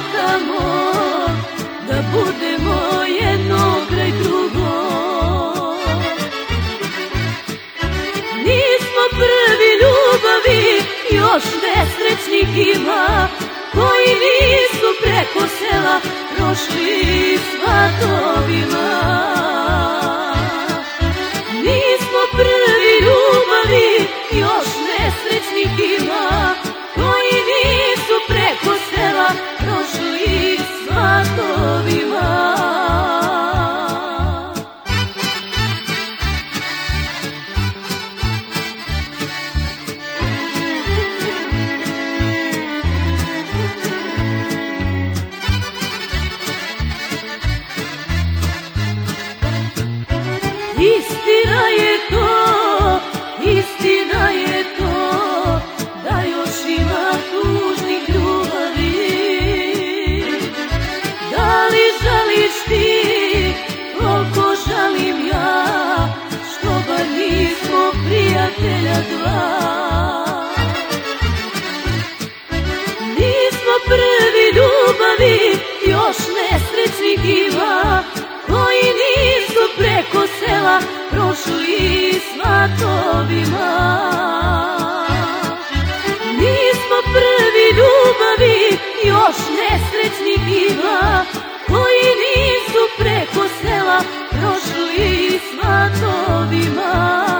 tamo, da budemo jedno kraj drugo. Nismo prvi ljubavi, još nesrećnih ima, koji nisu preko sela prošli svatovima. Nismo prvi ljubavi, još nesrećnih ima, koji nisu preko sela prošli svatovima. Istina je to, da još ima tužnih ljubavi. Da li žališ ti, koliko žalim ja, što bar nismo prijatelja dva. Nismo prvi ljubavi, još nesrećnih ima, koji nisu preko sela prošli svatovima. Nismo prvi ljubavi, još nesrećnih ima, koji nisu preko sela prošli svatovima.